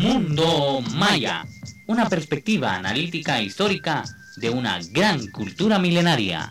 Mundo Maya, una perspectiva analítica e histórica de una gran cultura milenaria.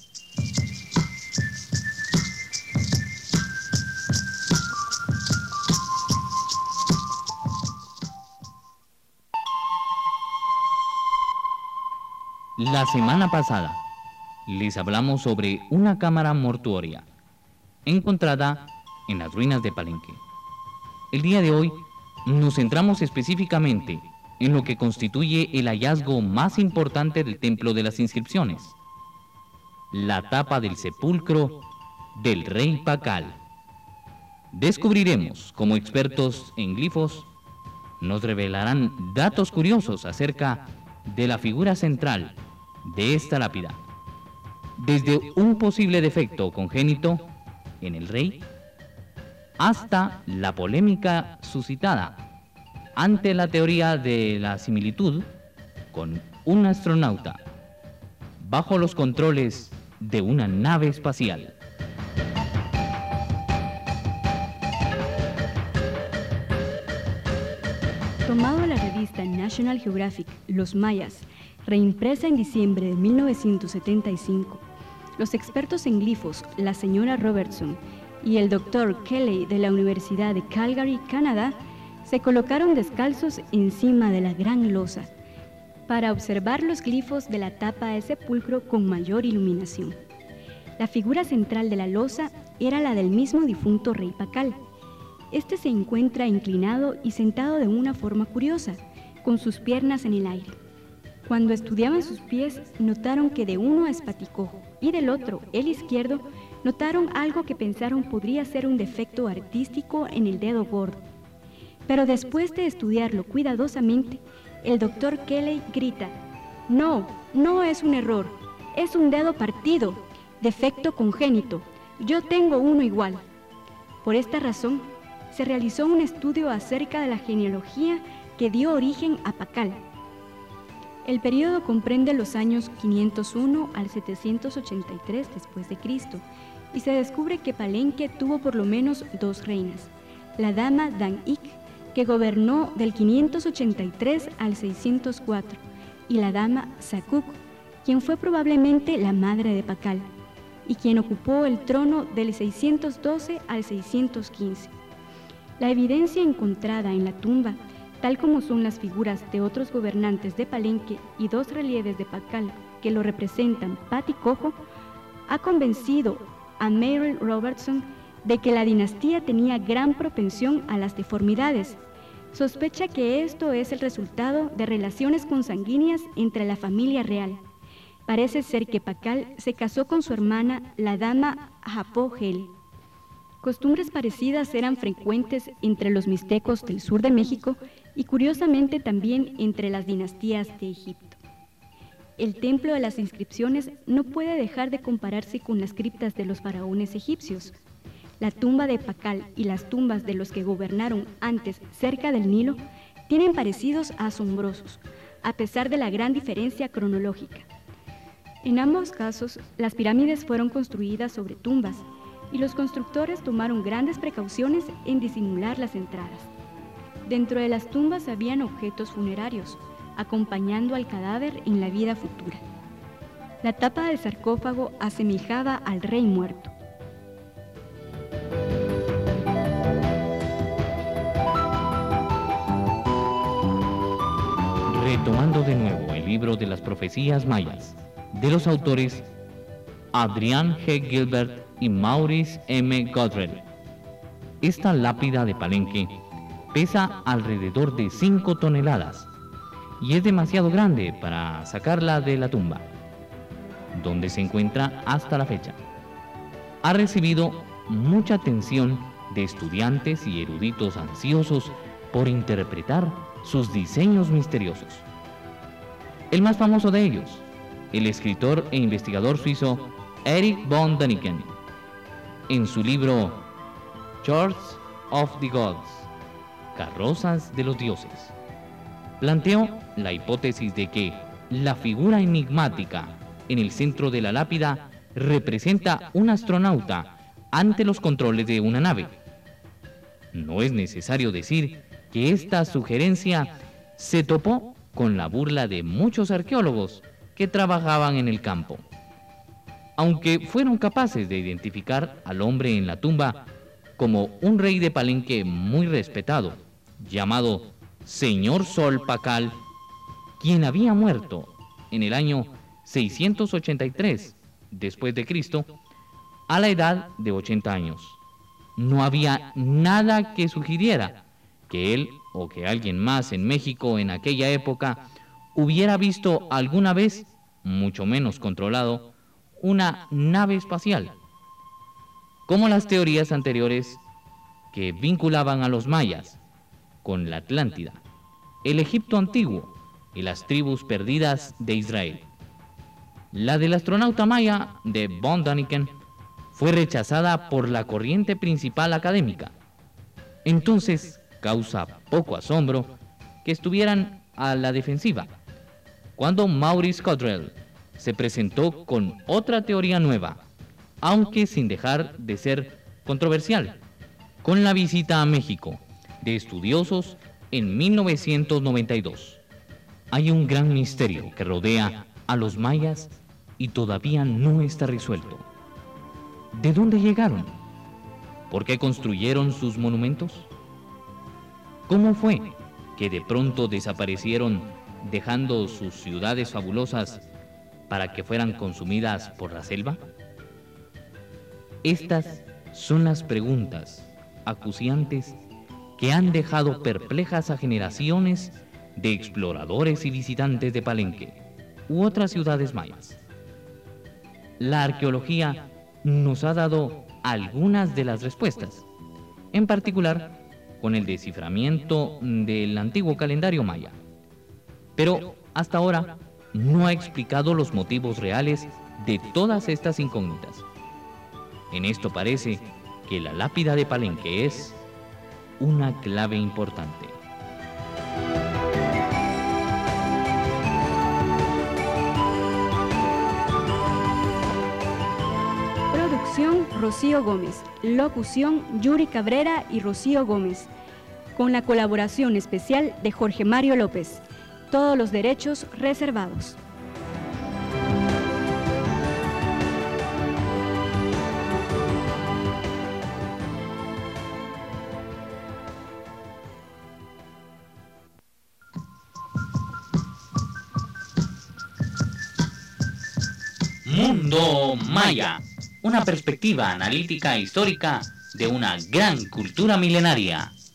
La semana pasada les hablamos sobre una cámara mortuoria encontrada en las ruinas de Palenque. El día de hoy nos centramos específicamente en lo que constituye el hallazgo más importante del Templo de las Inscripciones, la tapa del sepulcro del rey Pacal. Descubriremos cómo expertos en glifos nos revelarán datos curiosos acerca de la figura central de esta lápida, desde un posible defecto congénito en el rey hasta la polémica suscitada ante la teoría de la similitud con un astronauta bajo los controles de una nave espacial. Tomado de la revista National Geographic, Los Mayas, reimpresa en diciembre de 1975, los expertos en glifos, la señora Robertson y el Dr. Kelly de la Universidad de Calgary, Canadá, se colocaron descalzos encima de la gran losa para observar los glifos de la tapa del sepulcro con mayor iluminación. La figura central de la losa era la del mismo difunto rey Pacal. Este se encuentra inclinado y sentado de una forma curiosa, con sus piernas en el aire. Cuando estudiaban sus pies, notaron que de uno es paticojo y del otro, el izquierdo, notaron algo que pensaron podría ser un defecto artístico en el dedo gordo. Pero después de estudiarlo cuidadosamente, el doctor Kelly grita: "No, no es un error, es un dedo partido, defecto congénito, yo tengo uno igual". Por esta razón, se realizó un estudio acerca de la genealogía que dio origen a Pacal. El período comprende los años 501 al 783 después de Cristo y se descubre que Palenque tuvo por lo menos dos reinas, la dama Dan-Ik, que gobernó del 583 al 604, y la dama Sakuk, quien fue probablemente la madre de Pacal, y quien ocupó el trono del 612 al 615. La evidencia encontrada en la tumba, tal como son las figuras de otros gobernantes de Palenque y dos relieves de Pacal que lo representan paticojo, ha convencido a Mary Robertson de que la dinastía tenía gran propensión a las deformidades. Sospecha que esto es el resultado de relaciones consanguíneas entre la familia real. Parece ser que Pacal se casó con su hermana, la dama Japogel. Costumbres parecidas eran frecuentes entre los mixtecos del sur de México y curiosamente también entre las dinastías de Egipto. El templo de las inscripciones no puede dejar de compararse con las criptas de los faraones egipcios. La tumba de Pacal y las tumbas de los que gobernaron antes cerca del Nilo tienen parecidos asombrosos, a pesar de la gran diferencia cronológica. En ambos casos, las pirámides fueron construidas sobre tumbas, y los constructores tomaron grandes precauciones en disimular las entradas. Dentro de las tumbas habían objetos funerarios, acompañando al cadáver en la vida futura. La tapa del sarcófago asemejaba al rey muerto. Retomando de nuevo el libro de las profecías mayas, de los autores Adrian G. Gilbert y Maurice M. Godrell. Esta lápida de Palenque pesa alrededor de 5 toneladas y es demasiado grande para sacarla de la tumba, donde se encuentra hasta la fecha. Ha recibido mucha atención de estudiantes y eruditos ansiosos por interpretar sus diseños misteriosos. El más famoso de ellos, el escritor e investigador suizo Erich von Däniken, en su libro Chariots of the Gods, Carrozas de los Dioses, planteó la hipótesis de que la figura enigmática en el centro de la lápida representa un astronauta ante los controles de una nave. No es necesario decir que esta sugerencia se topó con la burla de muchos arqueólogos que trabajaban en el campo. Aunque fueron capaces de identificar al hombre en la tumba como un rey de Palenque muy respetado, llamado Señor Sol Pacal, quien había muerto en el año 683 después de Cristo, a la edad de 80 años. No había nada que sugiriera que él o que alguien más en México en aquella época hubiera visto alguna vez, mucho menos controlado, una nave espacial. Como las teorías anteriores que vinculaban a los mayas con la Atlántida, el Egipto antiguo y las tribus perdidas de Israel. La del astronauta maya de von Däniken fue rechazada por la corriente principal académica. Entonces, causa poco asombro que estuvieran a la defensiva, cuando Maurice Cottrell se presentó con otra teoría nueva, aunque sin dejar de ser controversial, con la visita a México de estudiosos en 1992. Hay un gran misterio que rodea a los mayas y todavía no está resuelto. ¿De dónde llegaron? ¿Por qué construyeron sus monumentos? ¿Cómo fue que de pronto desaparecieron dejando sus ciudades fabulosas para que fueran consumidas por la selva? Estas son las preguntas acuciantes que han dejado perplejas a generaciones de exploradores y visitantes de Palenque u otras ciudades mayas. La arqueología nos ha dado algunas de las respuestas, en particular con el desciframiento del antiguo calendario maya. Pero hasta ahora no ha explicado los motivos reales de todas estas incógnitas. En esto parece que la lápida de Palenque es una clave importante. Producción Rocío Gómez. Locución Yuri Cabrera y Rocío Gómez. Con la colaboración especial de Jorge Mario López. Todos los derechos reservados. Mundo Maya, una perspectiva analítica e histórica de una gran cultura milenaria.